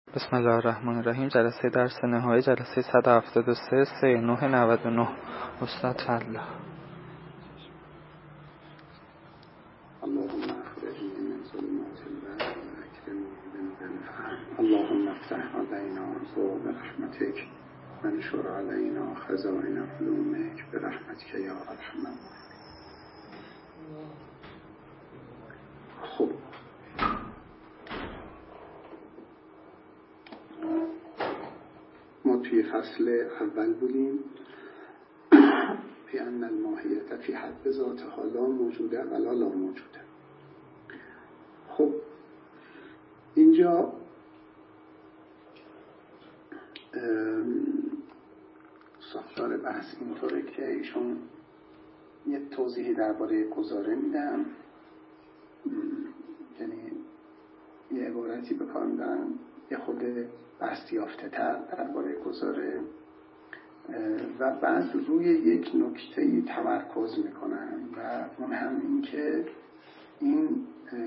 بسم الله الرحمن الرحیم. جلسه درس نهایی، جلسه 173 3999. استاد فضل. اللهم اخرجنا من ظلمات الوهم واکرمنا بنور الفهم. اللهم افتح علينا ابواب رحمتك وانشر علينا خزائن علومك برحمتك یا ارحم الراحمین. خب ما توی فصل اول بودیم. بأن الماهیت فی حد ذاتها لا موجوده ولا لا موجوده. خب اینجا ساختار بحث اینطوره که ایشون یه توضیحی درباره گزاره میدن، یعنی یه عبارتی به کار میبرن یه خود بحث یافته تر درباره گزاره و بعد روی یک نکته‌ای تمرکز میکنن و اون هم این که این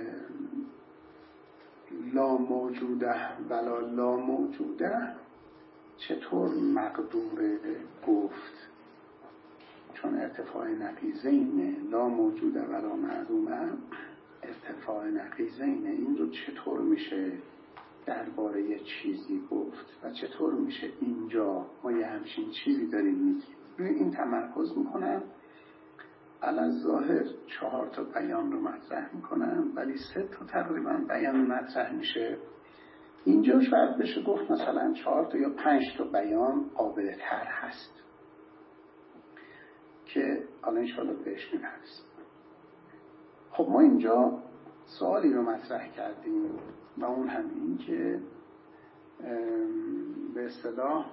لا موجوده ولا لا موجوده چطور مقدور گفت، چون ارتفاع نقیضینه. لا موجوده ولا معدومه ارتفاع نقیضینه. این رو چطور میشه درباره یه چیزی گفت و چطور میشه اینجا ما یه همچین چیزی داریم میگیم. روی این تمرکز میکنم. الظاهر 4 تا بیان رو مطرح میکنم ولی 3 تا تقریبا بیان مطرح میشه. اینجا شاید بشه گفت مثلا 4 تا یا 5 تا بیان قابل تر هست که حالا انشاءالله بهش می‌رسیم. خب ما اینجا سوالی رو مطرح کردیم و اون هم این که به اصطلاح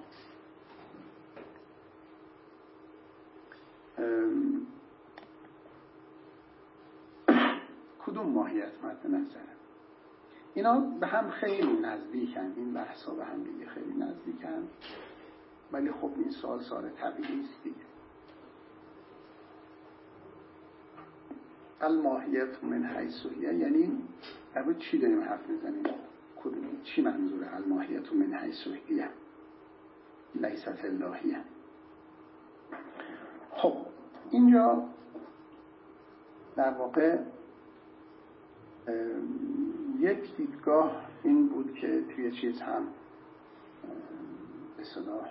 کدوم ماهیت مد نظره؟ اینا به هم خیلی نزدیکن، این بحثا به هم دیگه خیلی نزدیکن، ولی خب این سوال طبیعی است دیگه. الماهیت من حیث هی، یعنی در چی داریم حرف میزنیم؟ چی منظوره الماهیت من حیث هی لیست اللهیه؟ خب اینجا در واقع یک دیدگاه این بود که توی چیز هم به اصطلاح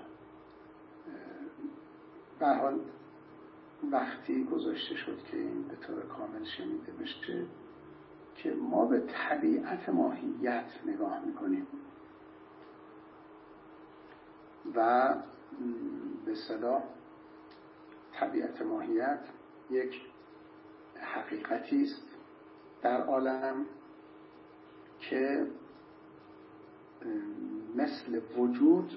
به هر حال وقتی گذاشته شد که این به طور کامل شنیده بشه که ما به طبیعت ماهیت نگاه میکنیم و به اصطلاح طبیعت ماهیت یک حقیقتی است در عالم که مثل وجود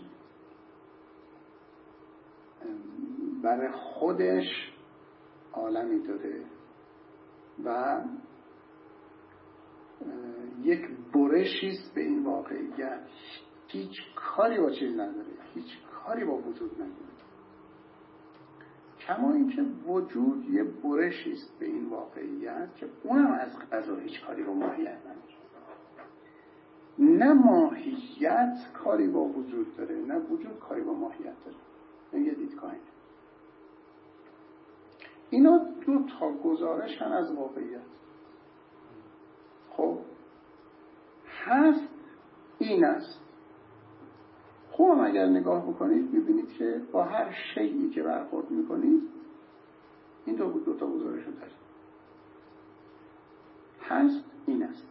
برای خودش عالمی داره و یک برشی است به این واقعیت. هیچ کاری با چیز نداره، هیچ کاری با وجود نداره، کما اینکه وجود یه برشی است به این واقعیت که اونم از قضا هیچ کاری با ماهیت نداره. نه ماهیت کاری با وجود داره، نه وجود کاری با ماهیت داره. این یه دیدگاهی. اینا 2 تا گزارشن از واقعیت. خب هست این است. خب اگر نگاه بکنید میبینید که با هر شیئی که برخورد میکنید این 2 تا گزارش رو دارید. هست این است.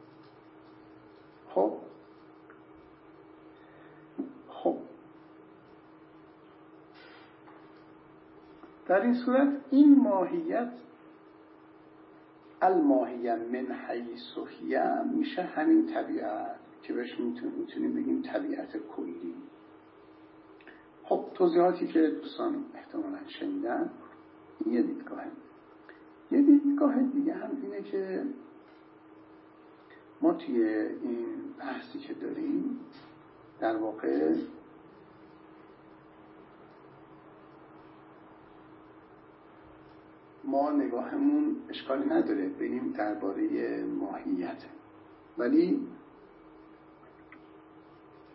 خب در این صورت این ماهیت الماهیه من حیث هی میشه همین طبیعت که بهش میتونیم بگیم طبیعت کلی. خب توضیحاتی که دوستان احتمالاً شنیدن این یه دیدگاهه. یه دیدگاه دیگه هم اینه که ما توی این بحثی که داریم در واقع ما نگاهمون اشکالی نداره بریم درباره ماهیت، ولی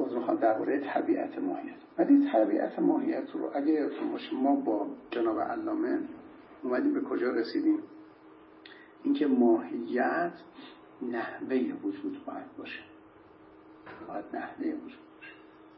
باز میخوام درباره طبیعت ماهیت. ولی طبیعت ماهیت رو اگه یادتون باشه ما با جناب علامه اومدیم به کجا رسیدیم؟ اینکه ماهیت نحوه وجود باید باشه. باید نحوه وجود باشه.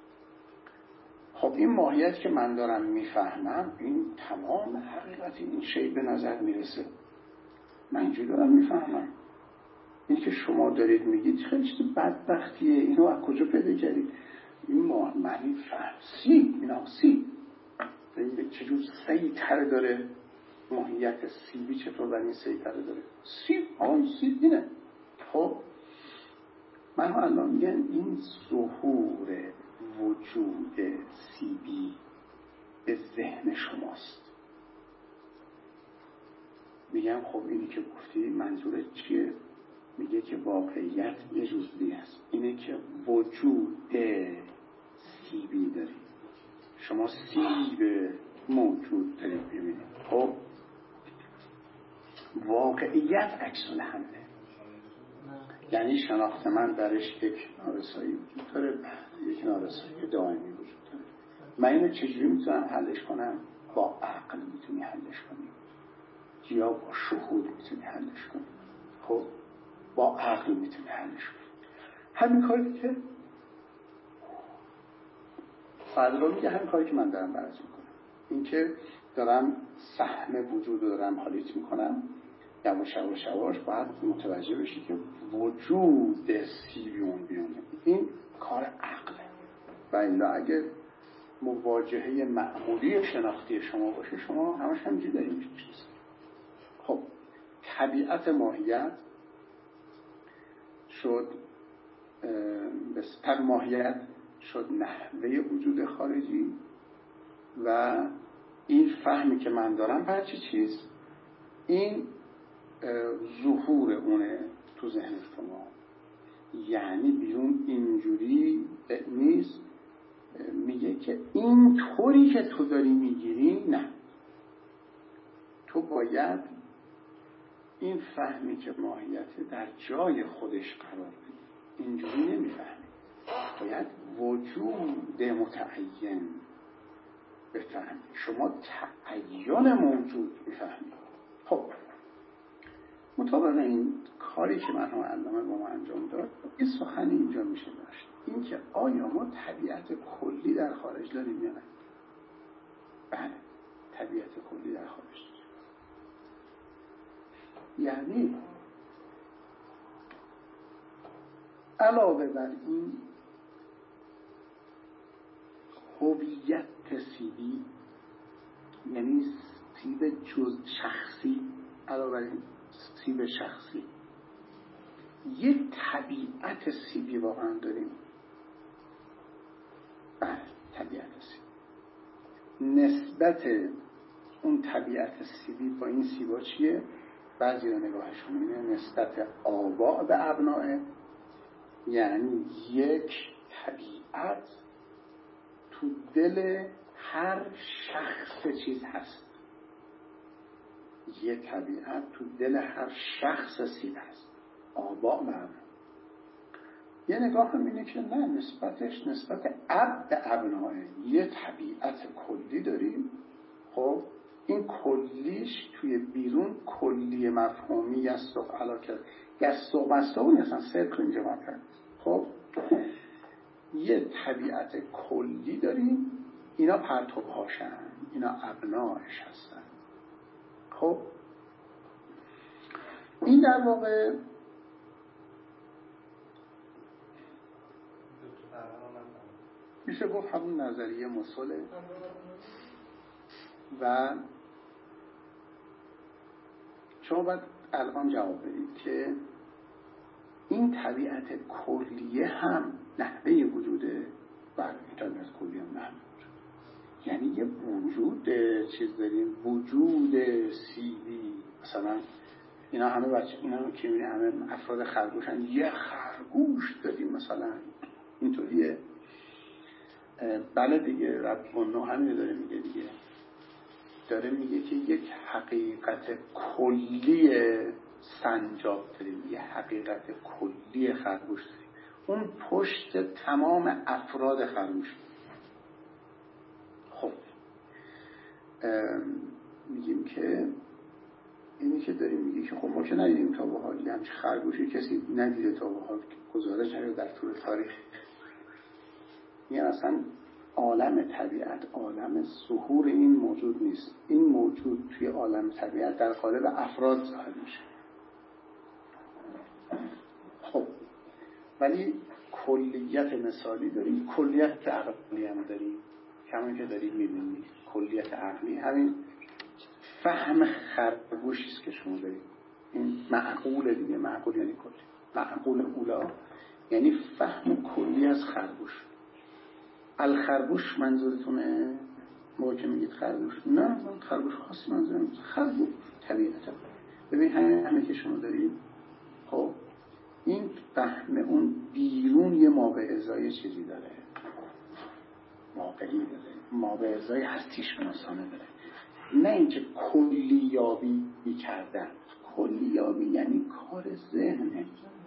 خب این ماهیت که من دارم میفهمم، این تمام حقیقت این شی به نظر میرسه. من اینجوری دارم میفهمم. این که شما دارید میگید خیلی چیز بدبختیه، اینو از کجا پیدا کردید؟ این معنی فهم سیب، اینا سیب چجور سیطره داره، ماهیت سیبی چطور بر این سیطره داره؟ سیب، این سیب اینه. خب من الان میگم این ظهور وجود سیبی به ذهن شماست. میگم خب اینی که گفتی منظورت چیه؟ میگه که واقعیت یه جزئی است، اینه که وجود سیبی دارید، شما سیب موجود دارید ببینید. خب واقعیت عکس العمله، یعنی شناخت من درش یک نارسایی وجود داره، یک نارسایی دائمی وجود داره. من اینو چجوری میتونم حلش کنم؟ با عقل میتونی حلش کنی یا با شهود میتونی حلش کنی. خب با عقل میتونی حلش کنی. همین کاری که فردا میگه، همین کاری که من دارم برات میکنم، این که دارم سهم وجود رو دارم حالیت میکنم، یواش باید متوجه بشی که وجود سیبیون بیونه. این کار عقله. و الا اگه مواجهه معمولی شناختی شما باشه، شما همش همینجوری داریم میشید. خب طبیعت ماهیت شد بسیار ماهیت شد نحوه وجود خارجی و این فهمی که من دارم برای چیز، این ظهور اونه تو ذهن شما. یعنی بیرون اینجوری نیست. میگه که این طوری که تو داری میگیری نه، تو باید این فهمی که ماهیت در جای خودش قرار بدی. اینجوری نمیفهمی، باید وجود متعین بفهمی. شما تعین موجود میفهمی. خب مطابق این کاری که مرحوم علامه با ما انجام داد، این سخنی اینجا میشه داشت، این که آیا ما طبیعت کلی در خارج داریم یا نه؟ بله، طبیعت کلی در خارج داریم. یعنی علاوه بر این هویت سیبی، یعنی سیب جز شخصی، علاوه بر این سیب شخصی، یه طبیعت سیبی واقعا داریم. بله، طبیعت سیبی. نسبت اون طبیعت سیبی با این سیبا چیه؟ بعضی رو نگاهشون اینه نسبت آباء به ابنائه، یعنی یک طبیعت تو دل هر شخص چیز هست. یه طبیعت تو دل هر شخص سیب هست، آباء به ابنا. یه نگاه هم اینه که نه، نسبتش نسبت اب به ابنائه. یه طبیعت کلی داریم. خب این کلیش توی بیرون کلی مفهومی یستق علاکه یستق مستقون اصلا صدق اینجا مطرح. خب یه طبیعت کلی داریم، اینا پرتوب هاشن، اینا ابناش هستن. خب این در واقع میشه گفت همون نظریه مسئله و شما باید الان جواب بدید که این طبیعت کلیه هم نحوه وجوده. بله، طبیعت کلیه هم نحوه وجود، یعنی یه وجود چیز داریم، وجود سیبی. مثلا اینا همه بچه، اینا که میبینی همه افراد خرگوشن، یه خرگوش داریم مثلا اینطوریه. بله دیگه، رب منو همینه داره میگه دیگه، داره میگه که یک حقیقت کلی سنجاب داریم، یه حقیقت کلی خرگوش داریم. اون پشت تمام افراد خرگوش. خب میگیم که اینی که داریم میگه که خب ما که ندیدیم تا به حال همچین خرگوشی کسی ندیده تا به حال، گزارش ندیده در طول تاریخ. یعنی اصلا عالم طبیعت عالم ظهور این موجود نیست. این موجود توی عالم طبیعت در قالب افراد ظاهر میشه. خب ولی کلیت مثالی داریم، کلیت عقلی هم داریم. همین که داریم میبینید کلیت عقلی همین فهم خرگوشی است که شما دارید. این معقول دیگه، معقول یعنی کلی، معقول اولا یعنی فهم کلی از خرگوش. الخرگوش منظورتونه موقع که میگید خرگوش؟ نه من خرگوش خاصی منظورم خرگوش طبیعتا. ببین همه که شما دارید، خب این فهم اون بیرون یه مابعضای چیزی داره، واقعی داره، مابعضای هستی شناسانه داره. نه اینکه کلیابی کردن. کلیابی یعنی کار ذهنه،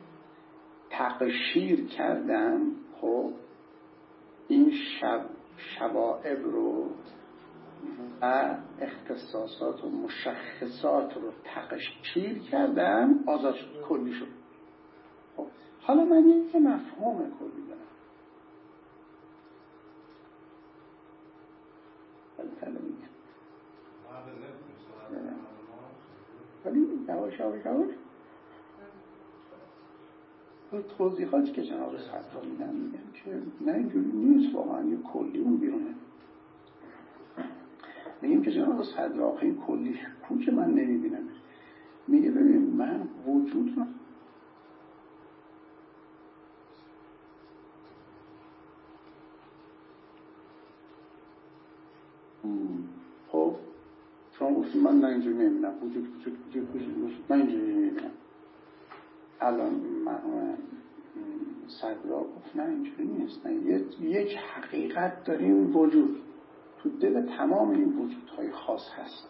تقشیر کردن. خب این شوائب رو و اختصاصات و مشخصات رو تقشیر کردن، آزاد شد، کلی شد. خب حالا من یه مفهوم کلی دارم، ولی یواش توضیحاتی که جناب صدرا میگن که نه اینجوری نیست، واقعا یه کلی اون بیرونه. میگیم که جناب صدرا آخه این کلی کو که من نمیبینم. میگه ببین من وجود رو خب شما گفتید من نه اینجوری نمیبینم، وجود من اینجوری نمیبینم. الان من صدرا گفت نه اینجوری نیست، نه یک حقیقت داریم، وجود تو دل تمام این وجودهای خاص هست.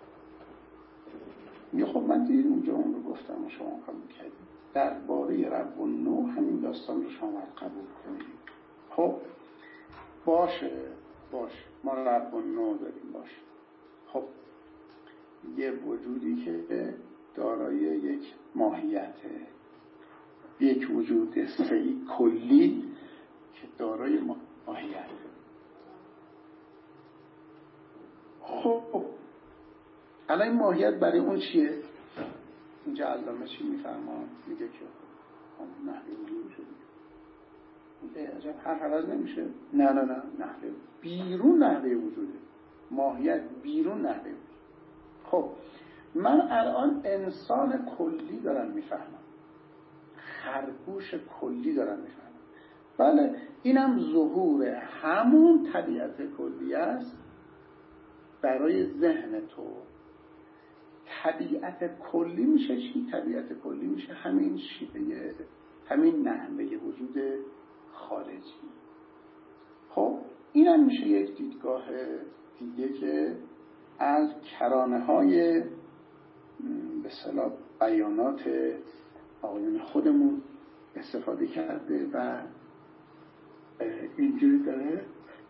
میگه خب من دیدم اونجا اون رو گفتم و شما قبول کردید. درباره رب و نو همین داستان رو شما باید قبول کنید. خب باشه ما رب و نو داریم، باشه. خب یه وجودی که دارای یک ماهیته، یک وجود سعی کلی که دارای ماهیت. خب الان این ماهیت برای اون چیه؟ اینجا علامه چی میفرمان؟ میگه که نحوه وجود شده. میگه عجب هر حوض نمیشه؟ نه نحوه بیرون نحوه وجوده، ماهیت بیرون نحوه وجود. خب من الان انسان کلی دارم میفهمم، خرگوش کلی دارم میفهمم. بله اینم ظهور همون طبیعت کلی است برای ذهن تو. طبیعت کلی میشه چی؟ طبیعت کلی میشه همین شیوه، همین نحوه وجود خارجی. خب اینم میشه یک دیدگاه دیگه که از کرانه های به اصطلاح بیانات آقایون خودمون استفاده کرده و اینجوری داره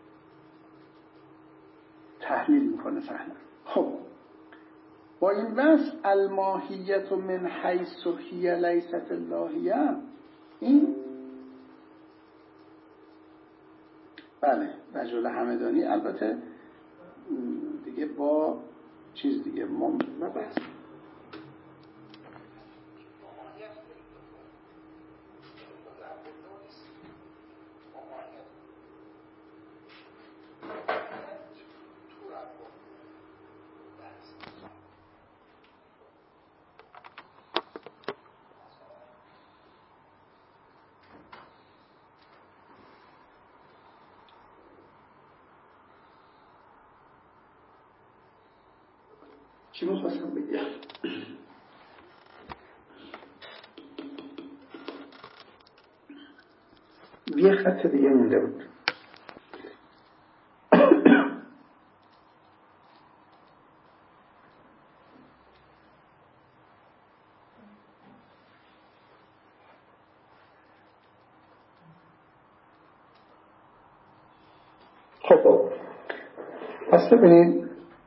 تحلیل میکنه فهمه. خب با این وصف الماهیت من حیث هی لیست اللاهیه، این بله رجل همدانی البته دیگه با چیز دیگه ما بحث چی میخواستم بگم؟ یه خط دیگه مونده بود. پس ببینید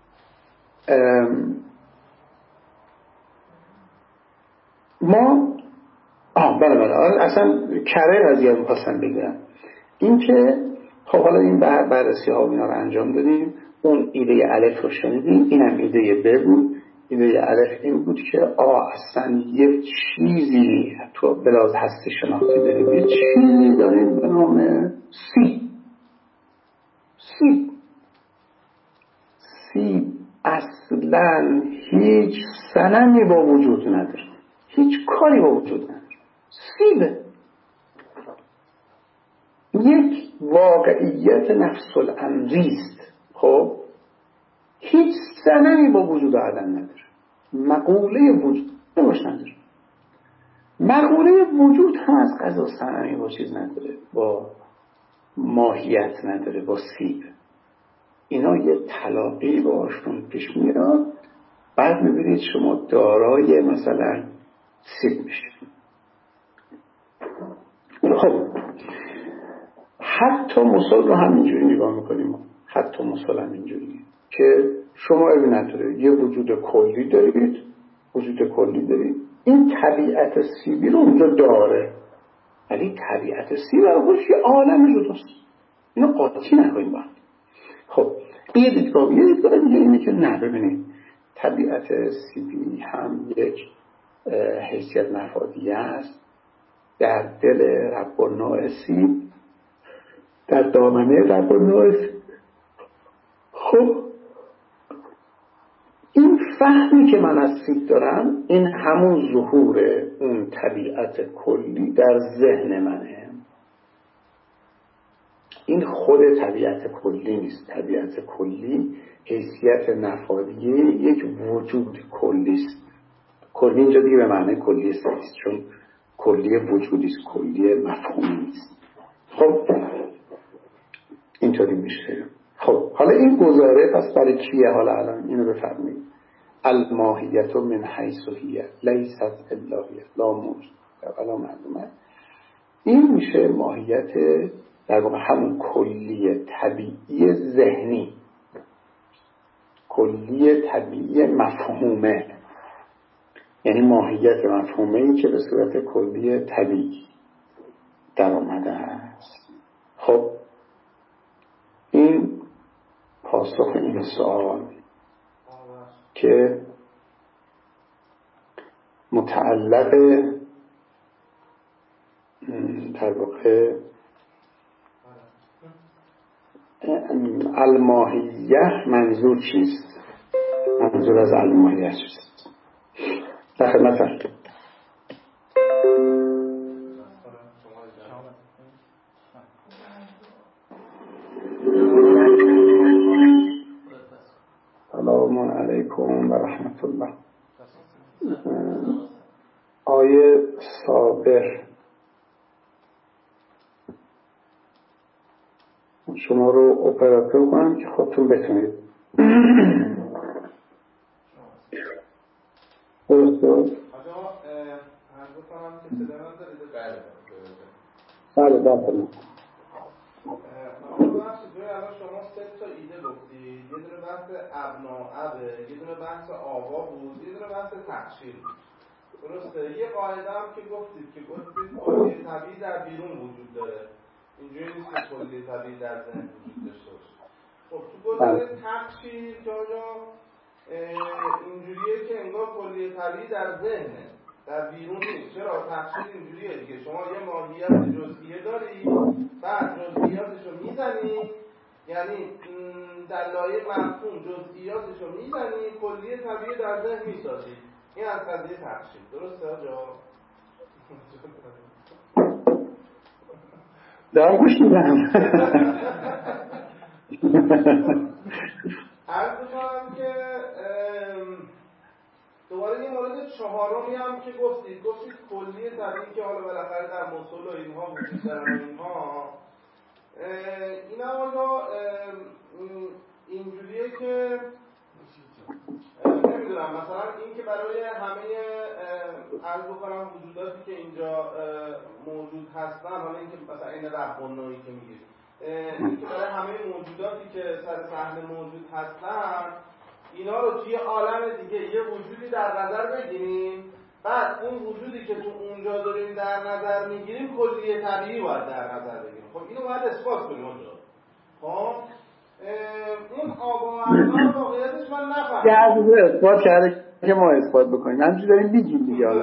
ما بله اصلا کره قضیه رو می‌خواستم بگم این که خب حالا این بررسی ها اینا رو انجام دادیم، اون ایده الف رو شنیدیم، اینم ایده ب بود. ایده الف این بود که اصلا یه چیزی تو بلاز هستی شناختی داریم، یه چیزی داریم به نام سی اصلا هیچ صنمی با وجود نداره، هیچ کاری با وجود نداره. سیبه یک واقعیت نفس الامریست. خب هیچ صنمی با وجود عدم نداره، مقوله وجود نداره. مقوله وجود هم از قضا صنمی با چیز نداره، با ماهیت نداره، با سیب. اینا یه تلاقی باشون پیش میاد، بعد میبینید شما دارای مثلا سیب میشید. خب حتی مثال رو هم اینجوری نگاه میکنیم، حتی مثال هم اینجوری که شما ابی نداره یه وجود کلی دارید، این طبیعت سیبی رو اونجا داره، ولی طبیعت سیب رو خودش یه عالم جداست. اینو قاطی نکنیم با. خب یه دیدگاه دیگه اینه که نه، ببینید طبیعت سیبی هم یک حیثیت نفادی است در دل رب النوع سیب، در دامنه رب النوع سیب. خب این فهمی که من از سیب دارم، این همون ظهور اون طبیعت کلی در ذهن منه. این خود طبیعت کلی نیست. طبیعت کلی حیثیت نفادی یک وجود کلی است. کلی اینجا دیگه به معنی کلی است، چون کلی وجودی است، کلی مفهومی است. خب اینطوری میشه. خب حالا این گزاره پس برای کیه؟ حالا الان اینو بفرمایید. الماهیت من حیث هی لیست الا هی لا موجود ولا معلومه. این میشه ماهیت در واقع همون کلی طبیعی ذهنی، کلی طبیعی مفهومه، یعنی ماهیت مفهومه‌ای که به صورت کلی طبیعی در آمده است. خب این پاسخ این سوال که متعلق در واقع الماهیه منظور چیست؟ منظور از الماهیه چیست؟ در خدمت هستم. سلام علیکم و رحمت الله. آیه صابر شما رو اپراتور کنم که خودتون بتونید. درسته؟ بله بله. الان شما 3 تا ایده گفتید، یه دونه بحث ابناء، یه دونه بحث آوا بود، یه دونه بحث تقشیر بود. درسته؟ یه قاعده هم که گفتید کلی طبیعی در بیرون وجود داره، اینجوری نیست که کلی طبیعی در ذهن وجود داشته باشه. خب تو گزاره تقشیر که آجا اینجوریه که انگار کلی طبیعی در ذهنه، در بیرون نیست. چرا؟ تقشیر اینجوریه دیگه، شما یه ماهیت جزئیه داری، بعد جزئیاتش رو میزنی، یعنی در لایه مفهوم جزئیاتش رو میزنی، کلیه طبیعی در ذهن میسازی. این از قضیه تقشیر. درسته آجا؟ دارم گوش میدم. عرض می‌کنم که دوباره یه مورد چهارمی هم که گفتید کلیه طبیعی که حالا بالاخره در مصول و اینها وجود دارن و اینا آنجا اینجوریه که نمیدونم مثلا این که برای همه عرض بکنم وجوداتی که اینجا موجود هستن، حالا این که مثلا این رب النوعی که میگید این که برای همه موجوداتی که سر صحنه موجود هستن اینا رو توی عالم دیگه یه وجودی در نظر بگیریم، بعد اون وجودی که تو اونجا داریم در نظر میگیریم کلیه طبیعی باید در نظر بگیریم. خب اینو باید اثبات کنیم اونجا. خب اون آب و ابنا واقعیتش من نفهمیدم. یه عزیز اثبات کرده که ما اثبات بکنیم. همچنین داریم میگیم دیگه. حالا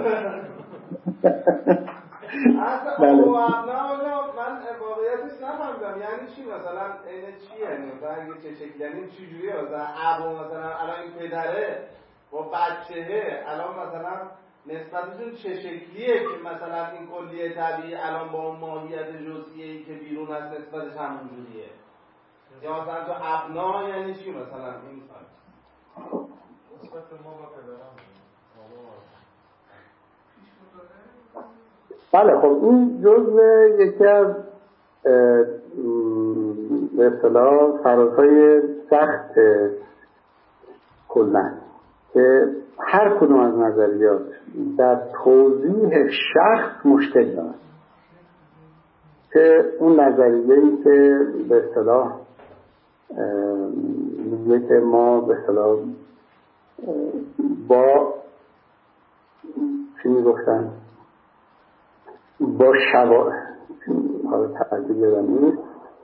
اصلا آب و ابنا من واقعیتش نفهمیدم یعنی چی، مثلا این چی یعنی مثلا چه شکلی، یعنی چه جوریه، مثلا ابو مثلا الان این پدره با بچهه الان مثلا نسبتشون چه شکلیه که مثلا این کلیه طبیعی الان با اون ماهیت جزئیه‌ای که بیرون از نسبتش همون جوریه، یا مثلا تو ابنا یعنی چی مثلا این نسبت ما با پدرم. بله خب این جزء یکی از به اصطلاح فرازهای سخت کلن که هر کدوم از نظریات در توضیح شخص مشکل دارد، که اون نظریه‌ای که به اصطلاح میگه که ما به اصطلاح با چی میگفتن با حالا تعدیل یادم نیست،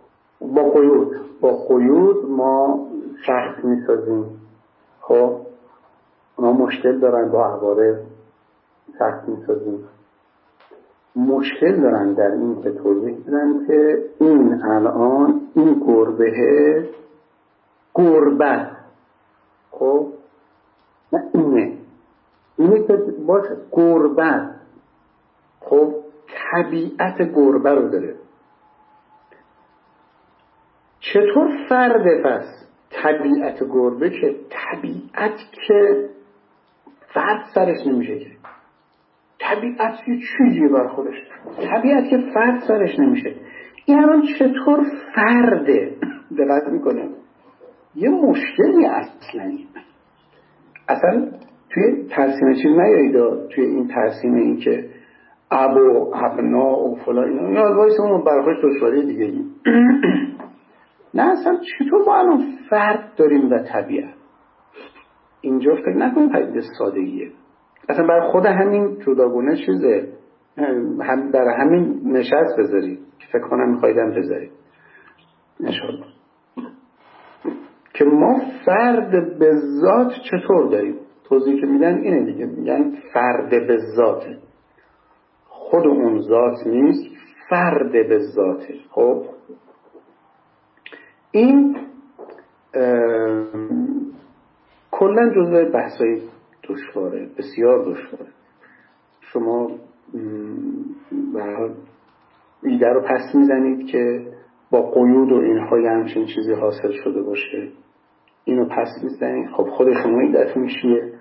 با قیود ما شخص میسازیم. خب اونا مشکل دارن با عوارض شخص میسازیم، مشکل دارن در این که توضیح بدن که این الان این گربه خب نه اینه که باشه گربه خب طبیعت گربه رو داره. چطور فرد پس طبیعت گربه که طبیعت که فرد سرش نمیشه که طبیعت یه چیزی بر خودش، طبیعت که فرد سرش نمیشه، این الان چطور فرده دقت میکنه یه مشکلی اصلا توی ترسیم چیز نیایید، توی این ترسیم این که اب و ابنا و فلان اینا یا وایس اون برخوش دشواری دیگه نه اصلا چطور ما الان فرد داریم و طبیعت. اینجا فکر نکنیم پدیده سادگیه، اصلا برای خود همین جداگونه چیزه، هم برای همین نشست بذارید که فکر کنم میخوایدم بذارید انشاءالله که ما فرد به ذات چطور داریم. توضیح که میدن اینه دیگه، میگن فرد به ذاته، خود اون ذات نیست، فرد به ذاته. خب این کلا جزء بحثای دشواره، بسیار دشواره. شما به هر حال ایده رو پس میزنید که با قیود و اینهای همچین چیزی حاصل شده باشه، اینو پس میزنید. خب خود شما ایدهتون چیه؟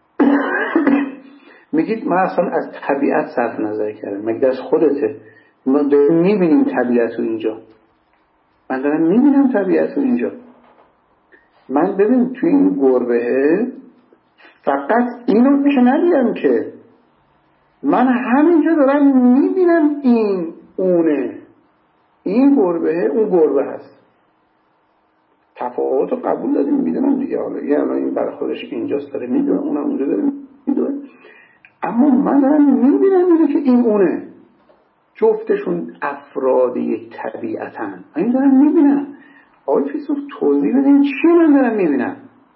میگید من اصلا از طبیعت صرف نظر کردم. مگه از خودته؟ ما داریم میبینیم طبیعت رو اینجا، من دارم میبینم طبیعت رو اینجا. من ببین توی این گربه فقط اینو که ندیدم که من همینجا دارم میبینم این اونه، این گربه اون گربه هست. تفاوت رو قبول داریم میدونم دیگه، حالا یه الان این برای خودش اینجاست داره میدونه، اونم اونجا داره میدونه، اما من دارم میبینم که این اونه، جفتشون افراد یک طبیعتن. این دارم میبینم. آقای فیلسوف توضیح بدین چی من دارم میبینم؟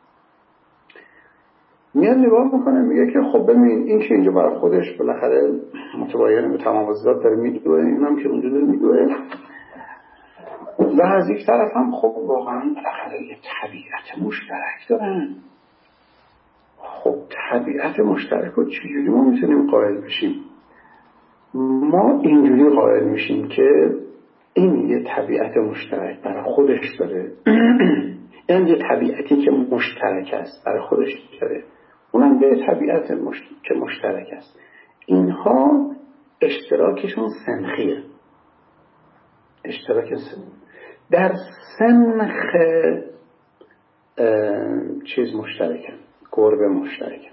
میاد نگاه میکنه میگه که خب ببین این که اینجا برای خودش بالاخره متباین به تمام ذات داره میدوه، اینم که اونجا داره میدوه، و از یک طرف هم خب واقعا بالاخره یه طبیعت مشترک دارن. خب طبیعت مشترک رو چجوری ما میتونیم قائل بشیم؟ ما اینجوری قائل میشیم که این یه طبیعت مشترک برای خودش داره این یه طبیعتی که مشترک است برای خودش داره، اونم یه طبیعت که مشترک است. اینها اشتراکشون سنخیه، اشتراک در سنخ چیز مشترکن، گربه مشترکن.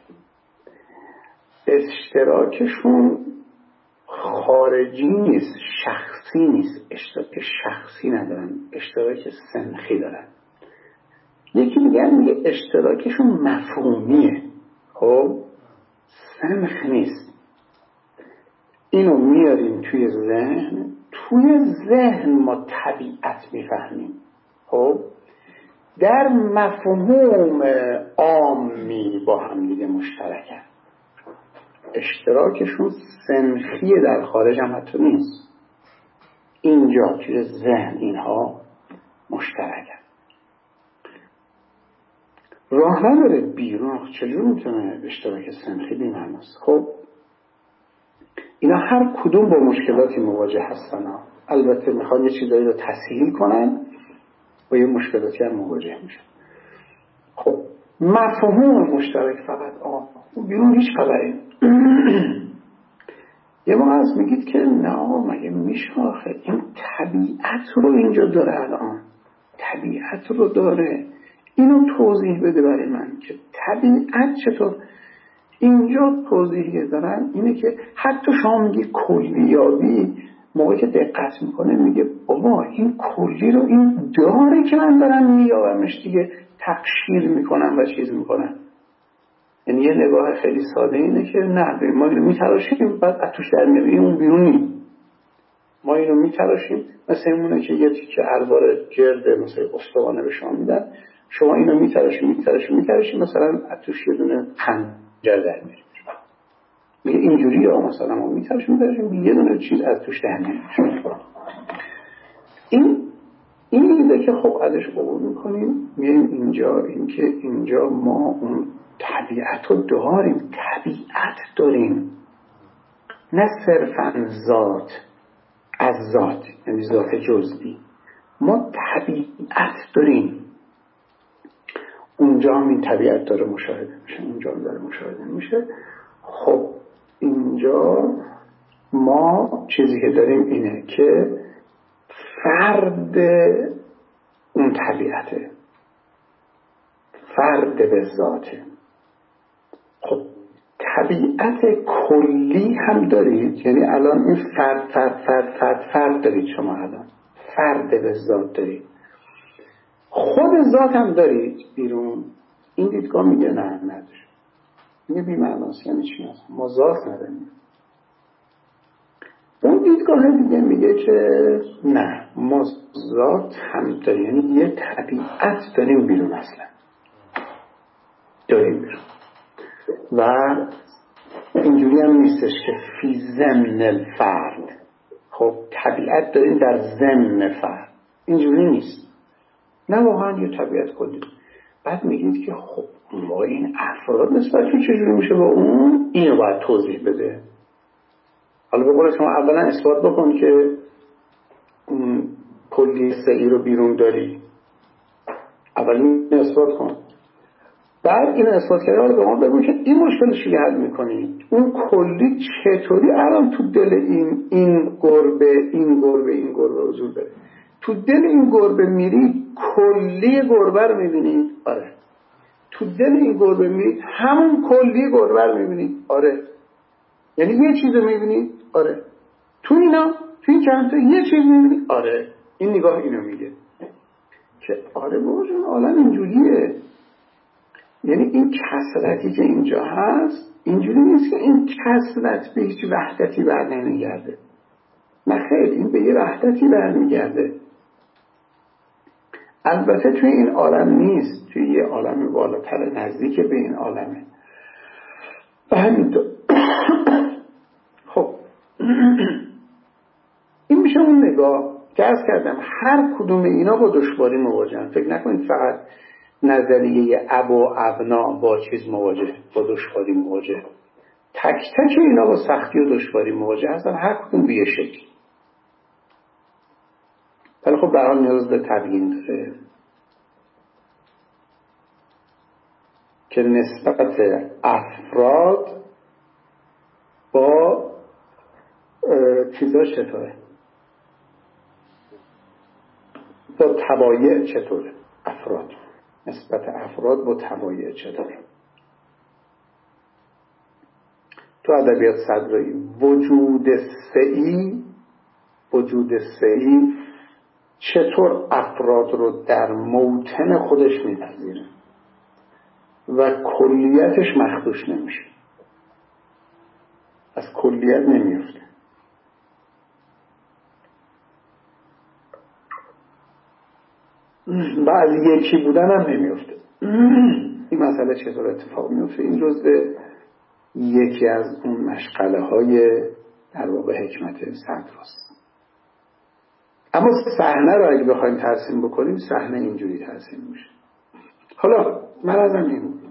اشتراکشون خارجی نیست، شخصی نیست، اشتراک شخصی ندارن، اشتراک سنخی دارن. یکی میگه اشتراکشون مفهومیه، خب سنخ نیست. اینو میاریم توی ذهن ما طبیعت میفهمیم، خب در مفهوم عامی با هم دیگه مشترکن. اشتراکشون سنخیه، در خارج هم حتی نیست، اینجا توی ذهن اینها مشترکن. راه نداره بیرون چجور میتونه اشتراک سنخی بی‌معناست؟ خب اینا هر کدوم با مشکلاتی مواجه هستن ها. البته میخوان یه چیزایی رو تسهیل کنن، با یه مشکلاتی هم مواجه میشن. خب مفهوم مشترک فقط بیرون هیچ خبری. یه موقع از میگید که نه مگه میشه آخه این طبیعت رو اینجا داره، الان طبیعت رو داره، اینو توضیح بده برای من که طبیعت چطور. اینجا توضیحی دارن اینه که حتی شما میگی کلیابی، موقعی که دقت میکنه میگه بابا این کلی رو این داره که من دارم میابمش دیگه، تقشیر میکنم و چیز میکنم. یعنی یه نگاه خیلی ساده اینه که نه ما اینو میتراشیم بعد اتوش در میاریم، اون بیرونی. ما اینو میتراشیم مثل اینونه که یه تیکه الوار گرد مثل استوانه به شما میدن، شما اینو میتراشیم مثلا اتوش یه دونه خنجر در میاریم. میگه اینجوری ها مثلا ما میتراشیم یه دونه چیز از توش در میاریم. این ایده که خب ازش عبور میکنیم میریم اینجا، این که اینجا ما اون طبیعت رو داریم، طبیعت داریم، نه صرفا ذات از ذات، یعنی ذات جزئی. ما طبیعت داریم، اونجا هم این طبیعت داره مشاهده میشه، اونجا هم داره مشاهده میشه. خب اینجا ما چیزی که داریم اینه که فرد اون طبیعته، فرد به ذاته. خب طبیعت کلی هم دارید، یعنی الان این فرد دارید، شما الان فرد به ذات دارید، خود ذات هم دارید بیرون. این دیدگاه میگه نه نداره، میگه بی‌معناست. یعنی چی هست؟ ما ذات نداریم. اون دیدگاه دیگه میگه که نه ما ذات هم داریم، یعنی یه طبیعت داریم بیرون، اصلا داریم بیرون. و اینجوری هم نیستش که فی ضمن الفرد، خب طبیعت داریم در ضمن فرد، اینجوری نیست، نه واقعا یه طبیعت کلی. بعد میگید که خب ما این افراد نسبتشون چجوری میشه با اون، اینو باید توضیح بده. حالا به قول شما اولا اثبات بکن که کلی سعی رو بیرون داری، اول این اثبات کن، بعد این اثبات کرده حالا به ما بگو که این مشکلش رو حل میکنی. اون کلی چطوری الان تو دل این گربه حضور داره؟ تو دل این گربه میری کلی گربه رو میبینی؟ آره. تو دل این گربه میری همون کلی گربه رو میبینی؟ آره. یعنی یه چیز رو میبینی؟ آره. تو این چند تا یه چیز میبینی؟ آره. این نگاه اینو میگه که آره بابا جون عالم اینجوریه. یعنی این کثرتی که اینجا هست اینجوری نیست که این کثرت به هیچ وحدتی بر نمیگرده، نه خیلی، این به یه وحدتی برمیگرده. البته توی این عالم نیست، توی یه عالم بالاتر نزدیک به این عالمه. و همینطور خب این میشه اون نگاه که عرض کردم هر کدوم اینا با دشواری مواجهن. فکر نکنید فقط نظریه اب و ابنا با چیز مواجه، با دشواری مواجه. تک تک اینا با سختی و دشواری مواجه هستن، هر کدوم به یه شکل. ولی خب به هر حال نیاز به تبیین داره که نسبت افراد با چیزا چطوره، با طبایع چطوره، افراد نسبت افراد با طبایع چطوره. تو ادبیات صدرایی وجود سعی وجود سه‌ای چطور افراد رو در موطن خودش میپذیره و کلیتش مخدوش نمیشه، از کلیت نمیفته. و از یکی بودن هم نمیفته. این مسئله چطور اتفاق میفته؟ این جزء یکی از اون مشغله های در واقع حکمت صدراست. اما صحنه رو اگه بخوایم ترسیم بکنیم، صحنه اینجوری ترسیم میشه. حالا من ازم این بود،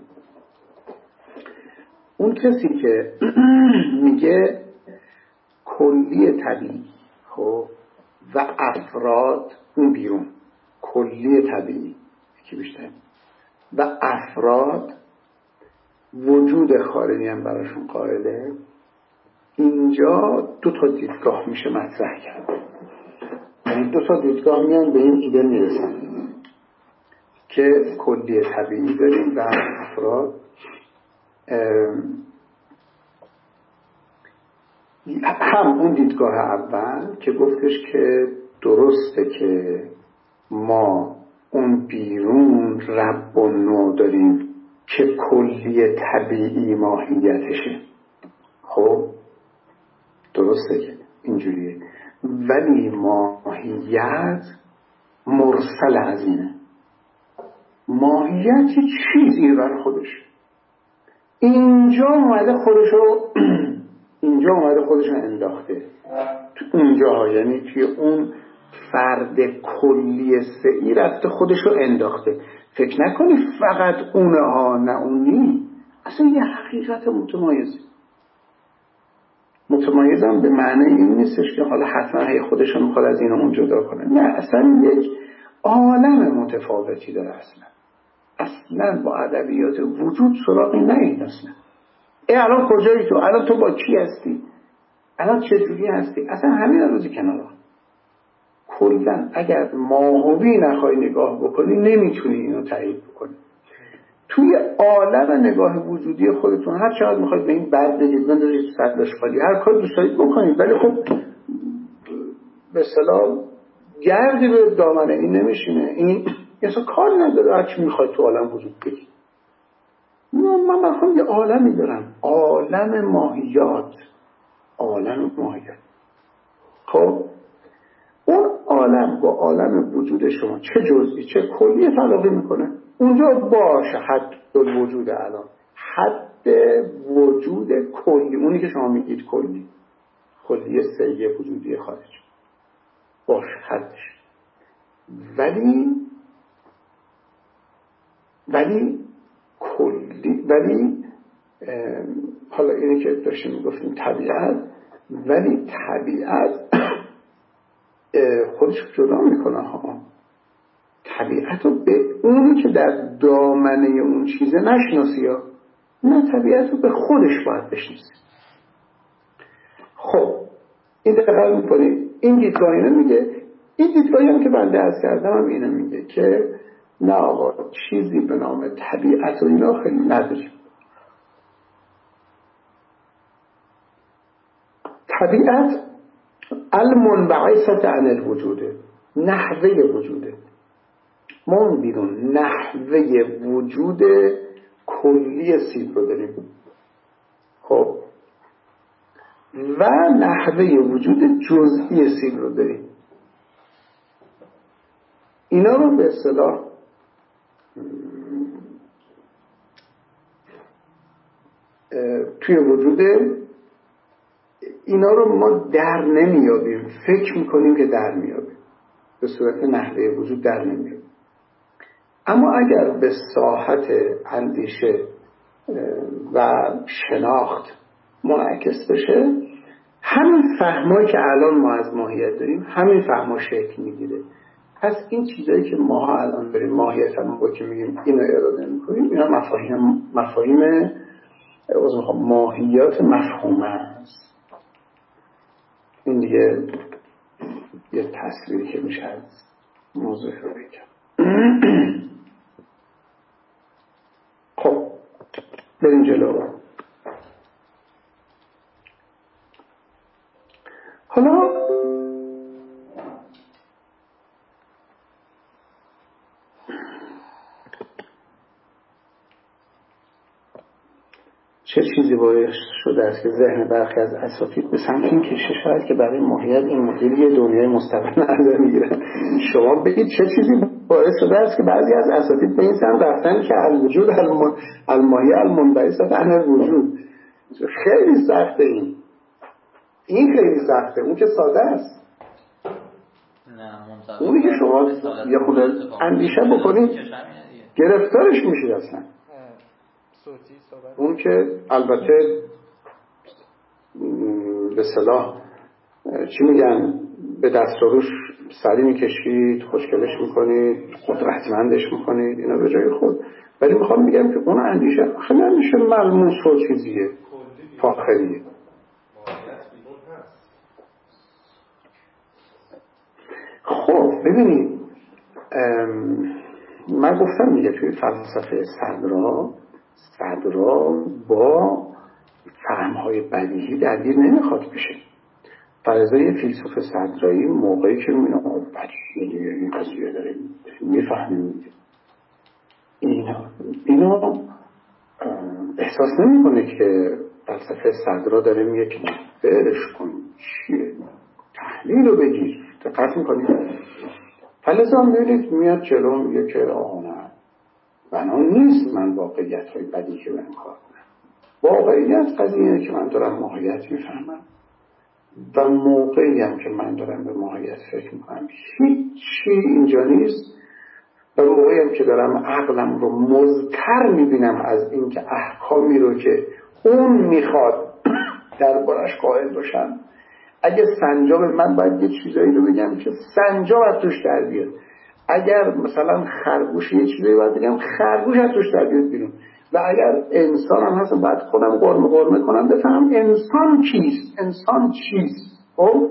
اون کسی که میگه کلی طبیعی خب و افراد اون بیرون، کلی طبیعی یکی بیشتر و افراد وجود خارجی هم براشون قائله، اینجا دو تا دیدگاه میشه مطرح کرد. یعنی دو تا دیدگاه میان به این ایده میرسن که کلی طبیعی داریم و افراد. هم اون دیدگاه اول که گفتش که درسته که ما اون بیرون رب و نوع داریم که کلی طبیعی ماهیتشه، خب درسته که اینجوریه، ولی ماهیت مرسل از اینه. ماهیت یه چیزی بر خودش اینجا اومده خودشو انداخته تو اونجا، یعنی توی اون فرد کلی سعی رفته خودشو انداخته. فکر نکنی فقط اونها، نه اونی، اصلا یه حقیقت متمایزم به معنی این نیستش که حالا حتما خودشو میخواد از این و اون جدا کنه، نه، اصلا یک عالم متفاوتی داره. اصلا با ادبیات وجود سراغی نید. اصلا الان کجایی تو؟ الان تو با کی هستی؟ الان چه جوری هستی؟ اصلا همین روزی کنار. کلا اگر ماهوی نخوای نگاه بکنی نمیتونی اینو تایید بکنی. توی عالم نگاه وجودی خودتون هر چقدر میخواید به این بر بگید، بندازید صدش خالی، هر کاری دوست دارید بکنید، ولی خب به اصطلاح گردی به دامنه این نمیشینه. این اصلا کاری نداره هر چی میخواید تو عالم وجود بگید. من بخوام یه عالمی دارم، عالم ماهیات. خب اون عالم با عالم وجود شما چه جزئی چه کلی تلاقی میکنه. اونجا باشه حد وجود، الان حد وجود کلی، اونی که شما میگید کلی سعی وجودی خارج باشه حدش، ولی حالا اینی که داشتیم میگفتیم طبیعت، ولی طبیعت خودش جدا میکنه ها. طبیعت رو به اونی که در دامنه اون چیزه نشناسی ها، نه، طبیعت رو به خودش باید بشناسی. خب این دقیقا میکنی. این دیدگاه اینو میگه. این دیدگاهی هم که بنده عرض کردم هم اینو میگه که نه آقا، چیزی به نام طبیعت و اینا خیلی نداریم. طبیعت المنبعثة عن الوجوده، نحوه وجوده. ما اون بیرون نحوه وجود کلی سیب رو داریم، خب، و نحوه وجود جزئی سیب رو داریم. اینا رو به اصطلاح توی وجود اینا رو ما در نمیابیم، فکر میکنیم که در میابیم، به صورت نحوه وجود در نمیابیم. اما اگر به ساحت اندیشه و شناخت منعکس بشه، همین فهمایی که الان ما از ماهیت داریم، همین فهما شکل میگیره. پس این چیزایی که ما الان داریم ماهیت هم با که میگیم اینو اراده میکنیم، اینا مفاهیم ماهیات مفهومه است. این دیگه یه تصویری که میشه از موضوع رو بگم. خب بریم جلو. حالا چه چیزی باعث شده است که ذهن برخی از اساتید به سمت این کشه شاید که برای ماهیت این مدل یه دنیای مستقل نظر میگیرن. شما بگید چه چیزی باعث شده است که بعضی از اساتید به این سمت رفتن که الوجود الماهی المنبعث عن الوجود. خیلی سخته این خیلی سخته. اون که ساده است. اونی که شما یه خود اندیشه بکنید گرفتارش میشید اصلا. اون که البته به اصطلاح چی میگن به دست و روش سری میکشید، خوشگلش میکنید، قدرتمندش میکنید، اینا به جای خود. ولی میخوام میگم که اون اندیشه خیلی اندیشه ملموس و چیزیه فاخریه. خب ببینید من گفتم میگه توی فلسفه صدرا با فهم‌های بدیهی درگیر نمیخواد بشه. فرضاً یه فیلسوف صدرایی موقعی که میبینه بدیهی این قضیه داره میفهمیم اینا احساس نمیکنه که فلسفه صدرا داره میگه که برش کن چیه تحلیل رو بگیر دقت میکنید. فلسفه میبینید میاد جلو میگه که آقا نه بنا نیست من واقعیت های بدیهی رو انکار کنم. واقعیت قضیه اینه که من دارم ماهیت میفهمم و موقعی هم که من دارم به ماهیت فکر میکنم هیچی اینجا نیست و موقعی هم که دارم عقلم رو مضطر میبینم از اینکه احکامی رو که اون میخواد دربارش قائل باشم. اگه سنجاب من باید یه چیزایی رو بگم که سنجاب از توش در بیاد. اگر مثلا خرگوش یه چیزایی باید بگم خرگوش از توش در بیاد بیرون. و اگر انسان هم هستم باید خودم قرمه کنم بفهم انسان کیست، انسان چیست. خب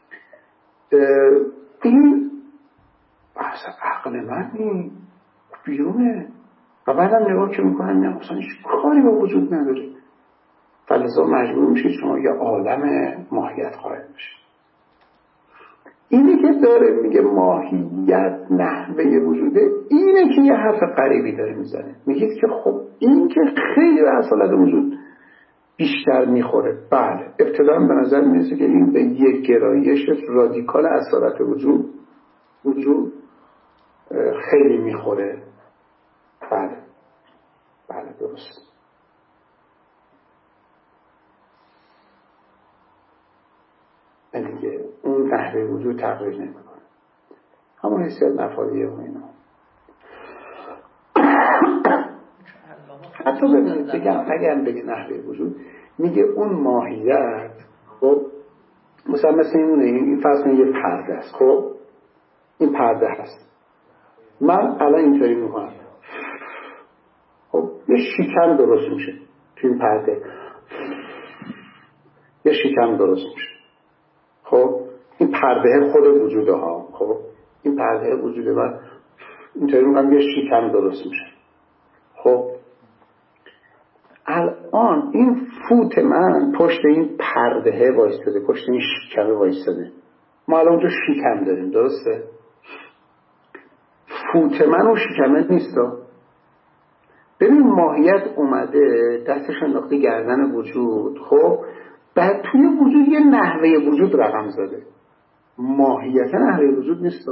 این بحث عقل من این بیرونه و بعدم نگاه که میکنم نه اصلا هیچ کاری با وجود نداره. فلسفه مجبور میشید شما یه عالم ماهیت قائل بشید. اینی که داره میگه ماهیت نحوه وجوده اینه که یه حرف غریبی داره میزنه. میگید که خب این که خیلی به اصالت وجود بیشتر میخوره. بله ابتدا به نظر میرسه که این به یک گرایش رادیکال اصالت وجود خیلی میخوره. بله درست. دیگه اون نحوه وجود تغییر نمیکنه. همون حسیت نفاریه و اینا. حتی بگم اگر نحوه وجود میگه اون ماهیت خب مثلا مثل این فرض کنید یه پرده است. خب این پرده هست. من الان اینطوری میکنم خب یه شکم درست میشه تو این پرده. یه شکم درست میشه. خب این پرده خود وجوده ها. خب این پرده وجوده من اینطوری میگم یه شکم درست میشه. خب الان این فوت من پشت این پرده وایستاده، پشت این شکم وایستاده. ما الان اونجا شکم داریم درسته؟ فوت من و شکمه نیست. ببین ماهیت اومده دستش انداخته گردن وجود. خب بعد توی وجود یه نحوه وجود رقم زده. ماهیت نحوه وجود نیست.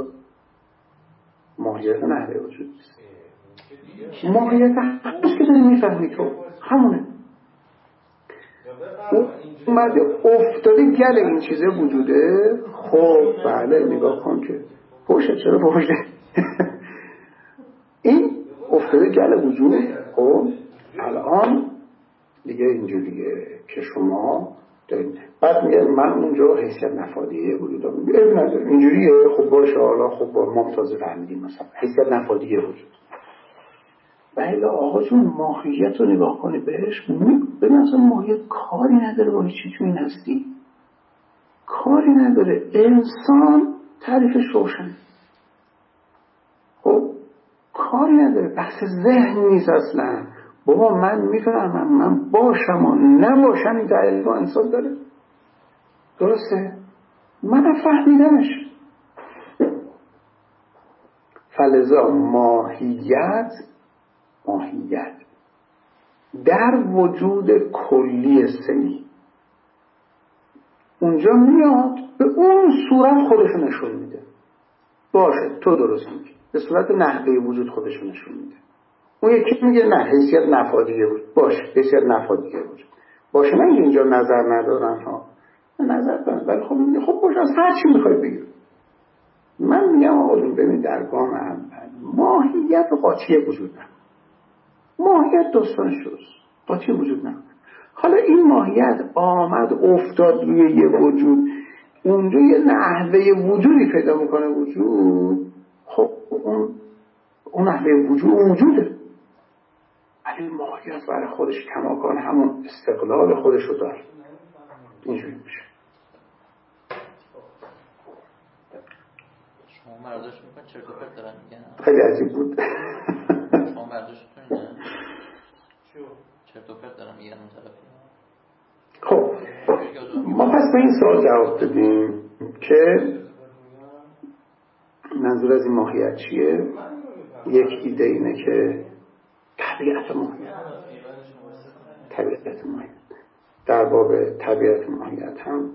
ماهیت نحوه وجود نیست. ماهیت هست که داری میفهمی تو همونه. اومده افتاده گل این چیزه وجوده. خب بله نگاه کن که پوشه چرا پوشه این افتاده گل وجود. خب الان دیگه اینجوریه که شما بعد میگه من اونجا حیثیت نفادیه وجود دارم. اینجوریه خب باشه حالا خب با ما تازه فهمیدیم مثلا حیثیت نفادیه وجود. ولی آقا جون ماهیت رو نگاه کنی بهش ببین اصلا ماهیت کاری نداره با هیچی تو این هستی. کاری نداره. انسان تعریفش روشن. خب کاری نداره. بحث ذهن نیست اصلا. بابا من میفهمم من باشم و نباشم این تعریف با انسان داره. درسته؟ من فهمیدمش. فلذا ماهیت در وجود کلی سنی اونجا میاد به اون صورت خودشو نشون میده. باشه تو درست میگی، به صورت نحوه وجود خودشو نشون میده. اون یکی میگه نه حیثیت نفادیه بود. باشه حیثیت نفادیه بود. باشه من اینجا نظر ندارم ها، نظر دارم، ولی خب باشه از هر چی میخوای بگیر. من میگم آقا ببین در گام اول ماهیت و قاطی وجود نداره. ماهیت داستان شوست، قاطی وجود نداره. حالا این ماهیت آمد افتاد روی یه وجود، اونجا یه نحوه وجودی پیدا میکنه وجود. خب اون نحوه وجوده، ولی ماهیت برای خودش کماکان همون استقلال خودش رو داره. اینجوری میشه. شما برداشت میکنید چرت و پرت دارن میگن؟ خیلی عجیب بود. شما برداشتتون نه؟ چرت و پرت دارن میگن اون طرفی. خب ما پس به این سوال جواب دادیم که منظور از این ماهیت چیه. یک ایده اینه که طبیعت ماهیت در باب طبیعت ماهیت هم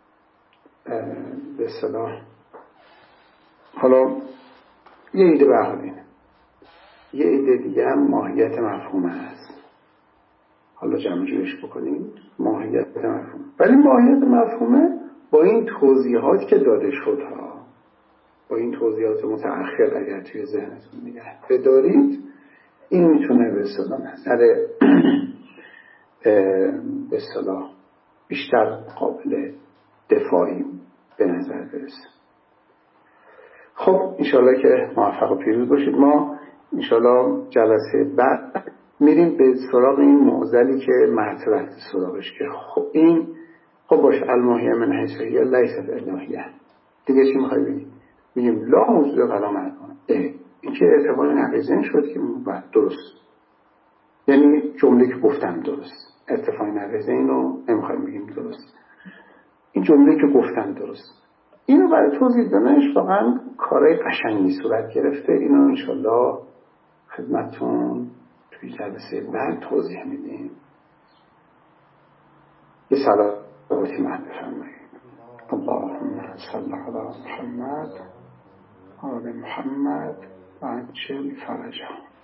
به اصطلاح حالا یه ایده برحالینه، یه ایده دیگه هم ماهیت مفهومه هست. حالا جمع جورش بکنیم ماهیت مفهوم. ولی ماهیت مفهومه با این توضیحات که داده شد ها، با این توضیحات متأخر اگر توی ذهنتون نگه بدارید، این میتونه به اصطلاح نظر به اصطلاح بیشتر قابل دفاعی به نظر برسه. خب انشالله که موفق و پیروز باشید. ما انشالله جلسه بعد میریم به سراغ این معضلی که مرد رفت سراغش که خب این خب باش الماهیه من حیثیه لیست الهیه دیگه چی میخوای بگیم؟ میگیم لا موجود ولا معدوم. این که ارتباط نقیزن شد که درست، یعنی جمله که گفتم درست، ارتفاع نقیزن رو نمیخوایم بگیم درست، این جمله که گفتم درست. اینو برای توضیح دادنش واقعا کارهای قشنگی صورت گرفته. اینو انشالله خدمتون توی جلسه بعد توضیح میدیم. یه صلواتی من بفرمایید. اللهم صل علی محمد آل محمد و عجل فرجهم.